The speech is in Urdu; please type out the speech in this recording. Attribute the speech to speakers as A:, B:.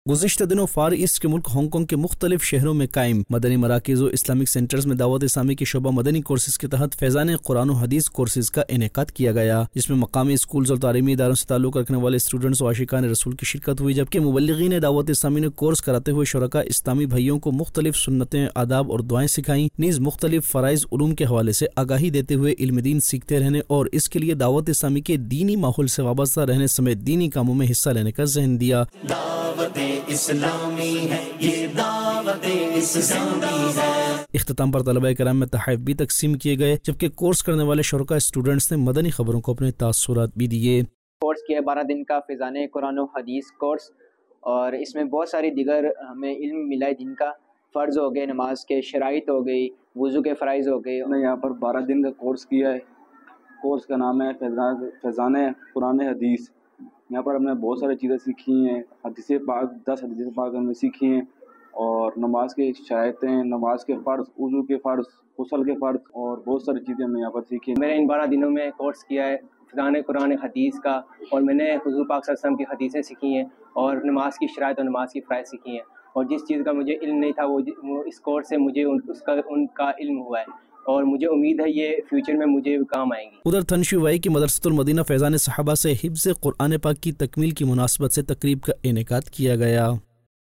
A: گزشتہ دنوں فار ایسٹ کے ملک ہانگ کانگ کے مختلف شہروں میں قائم مدنی مراکز و اسلامک سینٹرز میں دعوت اسلامی کے شعبہ مدنی کورسز کے تحت فیضان قرآن و حدیث کورسز کا انعقاد کیا گیا، جس میں مقامی اسکولز اور تعلیمی اداروں سے تعلق رکھنے والے اسٹوڈنٹس و عاشقان رسول کی شرکت ہوئی، جبکہ مبلغین دعوت اسلامی نے کورس کراتے ہوئے شرکاء اسلامی بھائیوں کو مختلف سنتیں، آداب اور دعائیں سکھائیں، نیز مختلف فرائض علوم کے حوالے سے آگاہی دیتے ہوئے علم دین سیکھتے رہنے اور اس کے لیے دعوت اسلامی کے دینی ماحول سے وابستہ رہنے سمیت دینی کاموں میں حصہ لینے کا ذہن دیا۔ اسلامی ہے یہ دعوت اسلامی ہے۔ اختتام پر طلبہ کرام میں تحائف بھی تقسیم کیے گئے، جبکہ کورس کرنے والے شرکاء اسٹوڈنٹس نے مدنی خبروں کو اپنے تاثرات بھی دیے۔
B: کورس کیا 12 دن کا فیضان قرآن و حدیث کورس، اور اس میں بہت ساری دیگر ہمیں علم ملا ہے، جن کا فرض ہو گئے، نماز کے شرائط ہو گئی، وضو کے فرائض ہو گئے۔
C: ہم نے یہاں پر 12 دن کا کورس کیا ہے۔ کورس کا نام ہے فیضان قرآن حدیث۔ یہاں پر ہم نے بہت ساری چیزیں سیکھی ہیں، حدیث پاک 10 حدیث پاک ہم نے سیکھی ہیں، اور نماز کے شرائطیں، نماز کے فرض، وضو کے فرض، غسل کے فرض، اور بہت ساری چیزیں ہم نے یہاں پر سیکھی ہیں۔
B: میں نے ان 12 دنوں میں کورس کیا ہے فیضان قرآن حدیث کا، اور میں نے حضور پاک صلی اللہ علیہ وسلم کی حدیثیں سیکھی ہیں، اور نماز کی شرائط اور نماز کی فرائض سیکھی ہیں، اور جس چیز کا مجھے علم نہیں تھا وہ اس کورس سے مجھے ان کا علم ہوا ہے، اور مجھے امید ہے یہ فیوچر میں مجھے کام آئیں گی۔
A: ادھر تھنشی وائی کی مدرسۃ المدینہ فیضان صحابہ سے حفظ قرآن پاک کی تکمیل کی مناسبت سے تقریب کا انعقاد کیا گیا۔